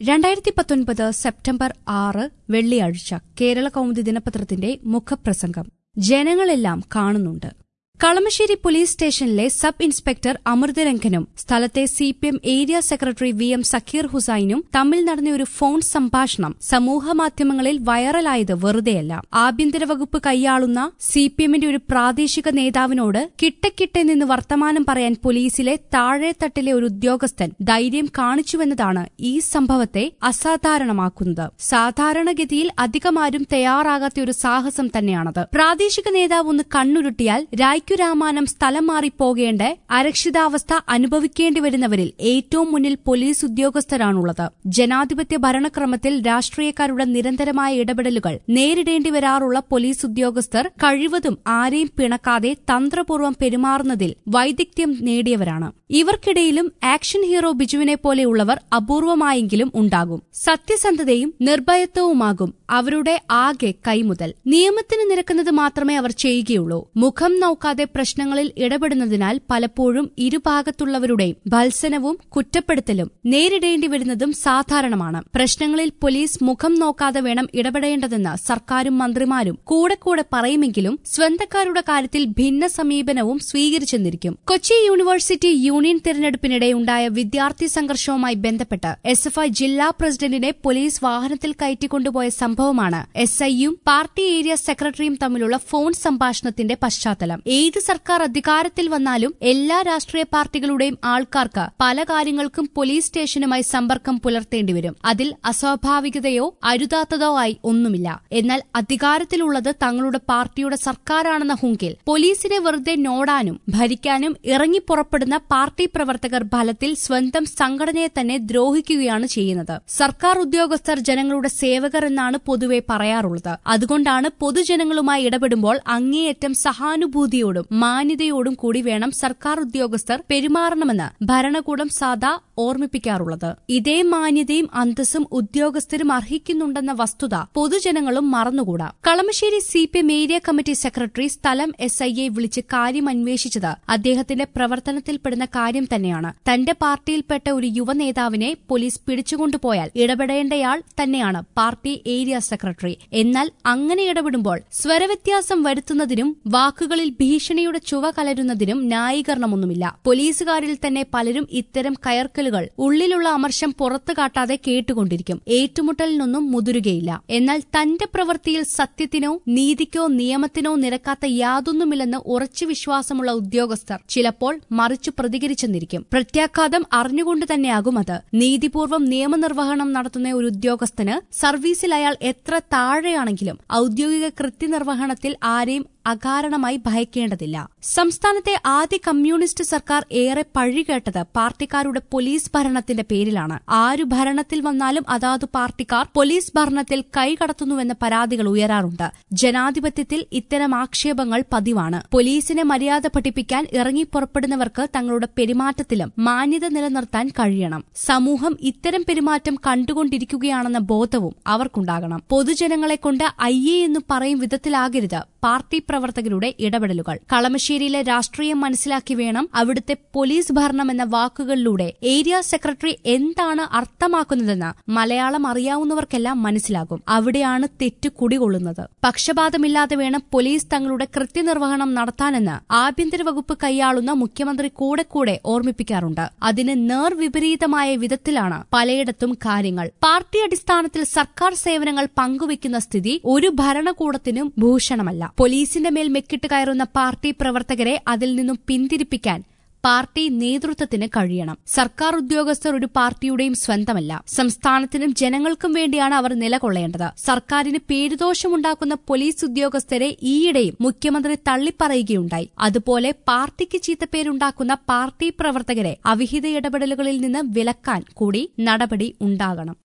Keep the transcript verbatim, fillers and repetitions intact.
രണ്ടായിരത്തി പത്തൊൻപത് സെപ്റ്റംബർ ആറ് വെള്ളിയാഴ്ച കേരള കൗമുദി ദിനപത്രത്തിന്റെ മുഖപ്രസംഗം. ജനങ്ങളെല്ലാം കാണുന്നുണ്ട്. കളമശ്ശേരി പോലീസ് സ്റ്റേഷനിലെ സബ് ഇൻസ്പെക്ടർ അമൃതരംഗനും സ്ഥലത്തെ C P M area secretary V M Zakir ഹുസൈനും തമ്മിൽ നടന്ന ഒരു ഫോൺ സംഭാഷണം സമൂഹമാധ്യമങ്ങളിൽ വൈറലായത് വെറുതെയല്ല. ആഭ്യന്തര വകുപ്പ് കൈയാളുന്ന സി പി എമ്മിന്റെ ഒരു പ്രാദേശിക നേതാവിനോട് കിട്ടക്കിട്ടെ നിന്ന് വർത്തമാനം പറയാൻ പോലീസിലെ താഴെത്തട്ടിലെ ഒരു ഉദ്യോഗസ്ഥൻ ധൈര്യം കാണിച്ചുവെന്നതാണ് ഈ സംഭവത്തെ അസാധാരണമാക്കുന്നത്. സാധാരണഗതിയിൽ അധികമാരും തയ്യാറാകാത്ത ഒരു സാഹസം തന്നെയാണത്. പ്രാദേശിക നേതാവ് ഒന്ന് കണ്ണുരുട്ടിയാൽ രായ്ക്കു രാമാനം സ്ഥലം മാറിപ്പോകേണ്ട അരക്ഷിതാവസ്ഥ അനുഭവിക്കേണ്ടി വരുന്നവരിൽ ഏറ്റവും മുന്നിൽ പോലീസ് ഉദ്യോഗസ്ഥരാണുള്ളത്. ജനാധിപത്യ ഭരണക്രമത്തിൽ രാഷ്ട്രീയക്കാരുടെ നിരന്തരമായ ഇടപെടലുകൾ നേരിടേണ്ടി വരാറുള്ള പോലീസ് ഉദ്യോഗസ്ഥർ കഴിവതും ആരെയും പിണക്കാതെ തന്ത്രപൂർവ്വം പെരുമാറുന്നതിൽ വൈദഗ്ധ്യം നേടിയവരാണ്. ഇവർക്കിടയിലും ആക്ഷൻ ഹീറോ ബിജുവിനെ പോലെയുള്ളവർ അപൂർവമായെങ്കിലും ഉണ്ടാകും. സത്യസന്ധതയും നിർഭയത്വവുമാകും അവരുടെ ആകെ കൈമുതൽ. നിയമത്തിന് നിരക്കുന്നത് മാത്രമേ അവർ ചെയ്യുകയുള്ളൂ. മുഖം നോക്കാതെ പ്രശ്നങ്ങളിൽ ഇടപെടുന്നതിനാൽ പലപ്പോഴും ഇരുഭാഗത്തുള്ളവരുടെയും ഭത്സനവും കുറ്റപ്പെടുത്തലും നേരിടേണ്ടി വരുന്നതും സാധാരണമാണ്. പ്രശ്നങ്ങളിൽ പോലീസ് മുഖം നോക്കാതെ വേണം ഇടപെടേണ്ടതെന്ന് സർക്കാരും മന്ത്രിമാരും കൂടെ കൂടെ പറയുമെങ്കിലും സ്വന്തക്കാരുടെ കാര്യത്തിൽ ഭിന്ന സമീപനവും സ്വീകരിച്ചെന്നിരിക്കും. കൊച്ചി യൂണിവേഴ്സിറ്റി യൂണിയൻ തിരഞ്ഞെടുപ്പിനിടെ ഉണ്ടായ വിദ്യാർത്ഥി സംഘർഷവുമായി ബന്ധപ്പെട്ട് എസ് എഫ് ഐ ജില്ലാ പ്രസിഡന്റിനെ പോലീസ് വാഹനത്തിൽ കയറ്റിക്കൊണ്ടുപോയ സംഭവമാണ് എസ് ഐയും പാർട്ടി ഏരിയ സെക്രട്ടറിയും തമ്മിലുള്ള ഫോൺ സംഭാഷണത്തിന്റെ പശ്ചാത്തലം. ഏത് സർക്കാർ അധികാരത്തിൽ വന്നാലും എല്ലാ രാഷ്ട്രീയ പാർട്ടികളുടെയും ആൾക്കാർക്ക് പല കാര്യങ്ങൾക്കും പോലീസ് സ്റ്റേഷനുമായി സമ്പർക്കം പുലർത്തേണ്ടിവരും. അതിൽ അസ്വാഭാവികതയോ അരുതാത്തതോ ആയി ഒന്നുമില്ല. എന്നാൽ അധികാരത്തിലുള്ളത് തങ്ങളുടെ പാർട്ടിയുടെ സർക്കാരാണെന്ന ഹുങ്കിൽ പോലീസിനെ വെറുതെ നോടാനും ഭരിക്കാനും ഇറങ്ങിപ്പുറപ്പെടുന്ന പാർട്ടി പ്രവർത്തകർ ഫലത്തിൽ സ്വന്തം സംഘടനയെ തന്നെ ദ്രോഹിക്കുകയാണ് ചെയ്യുന്നത്. സർക്കാർ ഉദ്യോഗസ്ഥർ ജനങ്ങളുടെ സേവകർ എന്നാണ് പൊതുവെ പറയാറുള്ളത്. അതുകൊണ്ടാണ് പൊതുജനങ്ങളുമായി ഇടപെടുമ്പോൾ അങ്ങേയറ്റം സഹാനുഭൂതിയോടും മാന്യതയോടും കൂടി വേണം സർക്കാർ ഉദ്യോഗസ്ഥർ പെരുമാറണമെന്ന് ഭരണകൂടം സാദാ ഓർമ്മിപ്പിക്കാറുള്ളത്. ഇതേ മാന്യതയും അന്തസ്സും ഉദ്യോഗസ്ഥരും അർഹിക്കുന്നുണ്ടെന്ന വസ്തുത പൊതുജനങ്ങളും മറന്നുകൂടാ. Kalamassery C P M area committee secretary സ്ഥലം എസ് ഐയെ വിളിച്ച് കാര്യം അന്വേഷിച്ചത് അദ്ദേഹത്തിന്റെ പ്രവർത്തനത്തിൽപ്പെടുന്ന കാര്യം തന്നെയാണ്. തന്റെ പാർട്ടിയിൽപ്പെട്ട ഒരു യുവനേതാവിനെ പോലീസ് പിടിച്ചുകൊണ്ടുപോയാൽ ഇടപെടേണ്ടയാൾ തന്നെയാണ് പാർട്ടി ഏരിയ സെക്രട്ടറി. എന്നാൽ അങ്ങനെ ഇടപെടുമ്പോൾ സ്വരവ്യത്യാസം വരുത്തുന്നതിനും വാക്കുകളിൽ ഭീഷണിയുടെ ചുവ കലരുന്നതിനും ന്യായീകരണമൊന്നുമില്ല. പോലീസുകാരിൽ തന്നെ പലരും ഇത്തരം കയർക്കലുകൾ ഉള്ളിലുള്ള അമർഷം പുറത്തു കാട്ടാതെ കേട്ടുകൊണ്ടിരിക്കും. ഏറ്റുമുട്ടലിനൊന്നും മുതിരുകയില്ല. എന്നാൽ തന്റെ പ്രവൃത്തിയിൽ സത്യത്തിനോ നീതിക്കോ നിയമത്തിനോ നിരക്കാത്ത യാതൊന്നുമില്ലെന്ന് ഉറച്ചു വിശ്വാസമുള്ള ഉദ്യോഗസ്ഥർ ചിലപ്പോൾ മറിച്ചു പ്രതികരിച്ചെന്നിരിക്കും. പ്രത്യാഘാതം അറിഞ്ഞുകൊണ്ട് തന്നെയാകും അത്. നീതിപൂർവ്വം നിയമനിർവഹണം നടത്തുന്ന ഒരു ഉദ്യോഗസ്ഥന് സർവീസിൽ അയാൾ എത്ര താഴെയാണെങ്കിലും ഔദ്യോഗിക കൃത്യനിർവഹണത്തിൽ ആരെയും അകാരണമായി ഭയക്കേണ്ടതില്ല. സംസ്ഥാനത്തെ ആദ്യ കമ്മ്യൂണിസ്റ്റ് സർക്കാർ ഏറെ പഴികേട്ടത് പാർട്ടിക്കാരുടെ പോലീസ് ഭരണത്തിന്റെ പേരിലാണ്. ആരു ഭരണത്തിൽ വന്നാലും അതാതു പാർട്ടിക്കാർ പോലീസ് ഭരണത്തിൽ കൈകടത്തുന്നുവെന്ന പരാതികൾ ഉയരാറുണ്ട്. ജനാധിപത്യത്തിൽ ഇത്തരം ആക്ഷേപങ്ങൾ പതിവാണ്. പോലീസിനെ മര്യാദ പഠിപ്പിക്കാൻ ഇറങ്ങിപ്പുറപ്പെടുന്നവർക്ക് തങ്ങളുടെ പെരുമാറ്റത്തിലും മാന്യത നിലനിർത്താൻ കഴിയണം. സമൂഹം ഇത്തരം പെരുമാറ്റം കണ്ടുകൊണ്ടിരിക്കുകയാണെന്ന ബോധവും അവർക്കുണ്ടാകണം. പൊതുജനങ്ങളെക്കൊണ്ട് അയ്യേ എന്ന് പറയും വിധത്തിലാകരുത് പാർട്ടി പ്രവർത്തകരുടെ ഇടപെടലുകൾ. കളമശ്ശേരിയിലെ രാഷ്ട്രീയം മനസ്സിലാക്കി വേണം അവിടുത്തെ പോലീസ് ഭരണം എന്ന വാക്കുകളിലൂടെ ഏരിയ സെക്രട്ടറി എന്താണ് അർത്ഥമാക്കുന്നതെന്ന് മലയാളം അറിയാവുന്നവർക്കെല്ലാം മനസ്സിലാകും. അവിടെയാണ് തെറ്റ് കുടികൊള്ളുന്നത്. പക്ഷപാതമില്ലാതെ വേണം പോലീസ് തങ്ങളുടെ കൃത്യനിർവഹണം നടത്താനെന്ന് ആഭ്യന്തര വകുപ്പ് കൈയാളുന്ന മുഖ്യമന്ത്രി കൂടെ കൂടെ ഓർമ്മിപ്പിക്കാറുണ്ട്. അതിന് നേർവിപരീതമായ വിധത്തിലാണ് പലയിടത്തും കാര്യങ്ങൾ. പാർട്ടി അടിസ്ഥാനത്തിൽ സർക്കാർ സേവനങ്ങൾ പങ്കുവയ്ക്കുന്ന സ്ഥിതി ഒരു ഭരണകൂടത്തിനും ഭൂഷണമല്ല. പോലീസിന്റെ മേൽ മെക്കിട്ട് കയറുന്ന പാർട്ടി പ്രവർത്തകരെ അതിൽ നിന്നും പിന്തിരിപ്പിക്കാൻ പാർട്ടി നേതൃത്വത്തിന് കഴിയണം. സർക്കാർ ഉദ്യോഗസ്ഥർ ഒരു പാർട്ടിയുടെയും സ്വന്തമല്ല. സംസ്ഥാനത്തിനും ജനങ്ങൾക്കും വേണ്ടിയാണ് അവർ നിലകൊള്ളേണ്ടത്. സർക്കാരിന് പേരുദോഷമുണ്ടാക്കുന്ന പോലീസ് ഉദ്യോഗസ്ഥരെ ഈയിടെയും മുഖ്യമന്ത്രി തള്ളിപ്പറയുകയുണ്ടായി. അതുപോലെ പാർട്ടിക്ക് ചീത്തപ്പേരുണ്ടാക്കുന്ന പാർട്ടി പ്രവർത്തകരെ അവിഹിത ഇടപെടലുകളിൽ നിന്ന് വിലക്കാൻ കൂടി നടപടി ഉണ്ടാകണം.